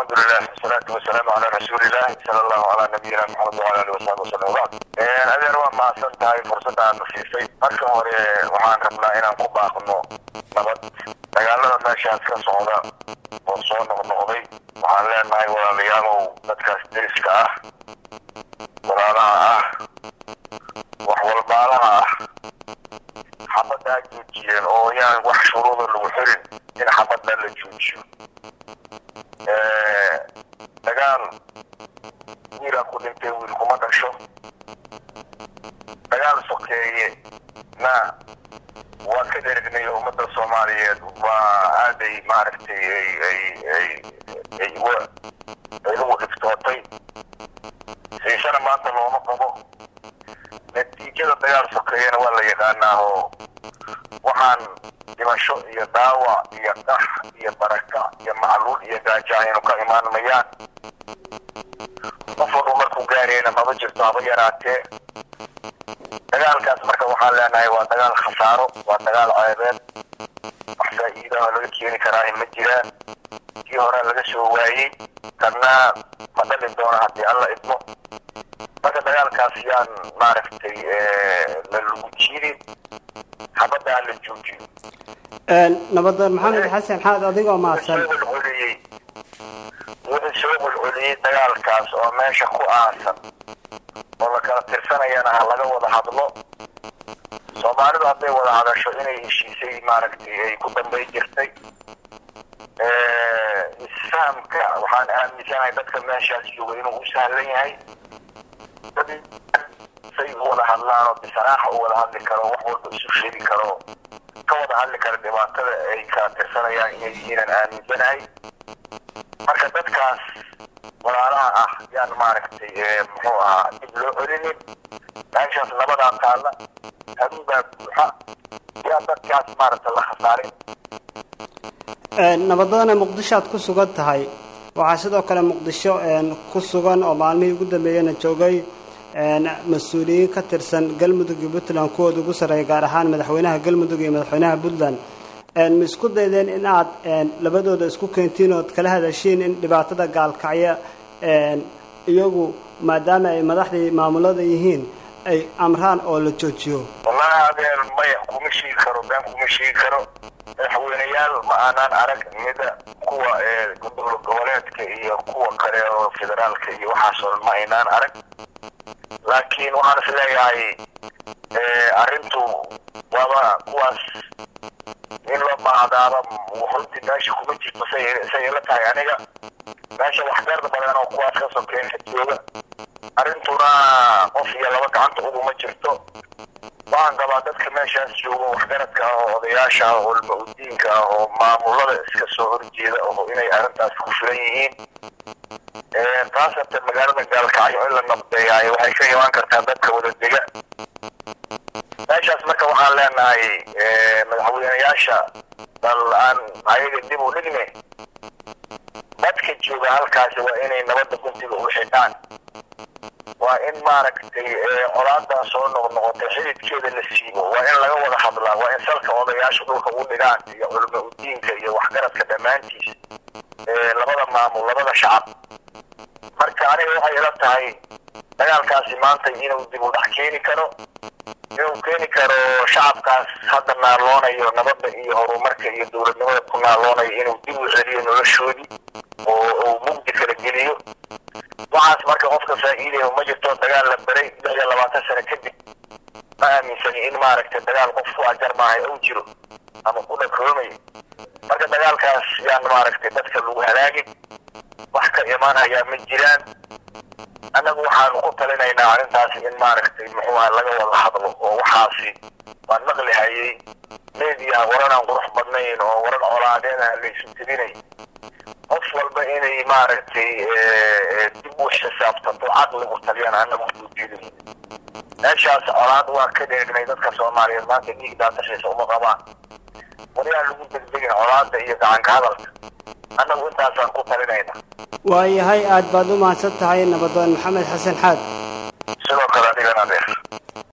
الحمد لله والصلاة والسلام على رسول الله صلى الله على نبينا محمد وعلى آله وصحبه وسلم. هذا هو ما أصلت هاي فرصة نصيصي أكثر وحان ربنا إنا نقبع خنو نبت تقالنا ماشي أسكن صعودا وصون نغضي وحان لأن هاي وليانو نتكاس درسكا ورانا وحوال بالا حبدا جوجيين أو يعني وح شروط الوحرين إن حبدا لجوجيين dagaal wiilaa ku dhintay wiil kuma dhasho dagaal sokeeye na waa ka dheregnay ummadda Soomaaliyeed waa aaday maaragtay ay ugu dhiftootay siisana maanta looma qabo natiijada dagaal sokeeyena waa la yaqaanaa oo waxaan dhimasho iyo dhaawac iyo qax iyo baraka iyo macluul iyo gaajo aynu ka imaanayaan qof walba markuu gaarayna maba jirto haba yaraatee dagaalkaas marka waxaan leenahay waa dagaal khasaaro waa dagaal ceebeed wax faa'iido ah laga keeni karaa ma jiraan kii hore laga soo waayey kana ma dhalin doona haddii alla idmo marka dagaalkaas yaan maaragtay la lagu jirin حبدا على الجوجي نبض محمد حسن حاد أديكوا مع السلام ودسوق العلي دجال كاس أو ماشي خو أحسن والله كانت ترسنا يانا هلا وضع هذلو صومالي بعدين وضع هذا شو إني شيء سي ماركتي يكون بيجرتي السام كا وحان مثلا يبتكر ماشي أسيوه إنه وسهل لي هاي سيد ولا هلا بصراحة ولا هذا كرو وحول بسوشيلي كرو كوضع هذا كرد ما ترى أي كاتر سنة يعني يجينا الآن بناي مركبت كاس ولا لا يعني معركتي هو يبلو عليني عشان نبض عن تعالى هذا بحق يا كاس معركة الله خسارين نبضنا مقدشات كسوقت هاي وعشان كلام مقدشة كسوقان أو معلمي قدام بينا جوجي مسؤولين كترسن قلمدوغي بوتلان كود ugu sareeyay gaar ahaan madaxweynaha galmudug iyo madaxweynaha Puntland isku daydeen in aad labadooda isku keentiin oo kala hadasheen in dhibaatada gaalkacya iyagu maadaama ay madaxdii maamulada yihiin ay amraan oo la joojiyo wallahi adeer ma kumishii karo baan kumishii karo madaxweynayaal ma aanan arag mida kuwa goboleedka iyo kuwa kale oo federaalka iyo waxa soo ma aanan arag laakiin waxaan isleeyahay arintu waba kuwaas in loo baahdaaba wuxuu meesha kuma jirto say la tahay aniga meesha wax dheer badan oo kuwaas ka soo keenay jooga arintuna qof iyo laba gacanta ugu ma jirto waan qabaa dadka meeshaas jooga wax garadka oo odayaasha oo ulmadiinka oo maamulada iska soo horjeeda oo inay arintaas ku filan yihiin taasata magaalada gaalkacyo in la nabdeeyaay waxay ka imaan kartaa dadka wada dega meeshaas marka waxaan leenahay madaxweynayaasha dal aan ayaga dib u dhigne dadka jooga halkaas waa inay nabadda guntiga u xidhaan waa in maaragtay colaada soo noqnoqotay xididkeeda la siibo waa in laga wada hadlaa waa in salka odayaasha dhulka u dhigaan iyo ulmadiinka iyo waxgaradka dhammaantiis labada maamul labada shacab marka aniga waxay ila tahay dagaalkaasi maanta inuu dib u dhac keeni karo inuu keeni karo shacabkaas hadda naaloonayo nabadda iyo horumarka iyo dowladnimada ku naaloonayo inuu dib u celiyo noloshoodii oo mugdi kala geliyo waxaas marka qofka faa'iideeyo ma jirto dagaal la baray 20 sano kadib ma aaminsani in maaragtay dagaal qof ku ajar maahay oo jiro ama ku dhakoomay marka dagaalkaas yaan maaragtay dadka lagu halaagay wax ka imaanaya ma jiraan anagu waxaan ku talinaynaa arintaas in maaragtay muxuu laga wada hadlo oo waxaasi waan maqli hayay media waran qurux badnayn oo waran colaadeena la isu tirinayo qof walba inay maaragtay dib u xisaabtanto caqli u taliyaan anagu u jeedin meeshaas colaad waa ka dheegnay dadka Soomaaliyeed maanta dhiig daadashay uma qabaan wariyaa lagu degdegay colaada iyo gacan ka hadalka anagu intaasaan ku talinaynaa waayahay aad baad u mahadsan tahay nabadoon maxamed xasan xaad sidoo kale adigana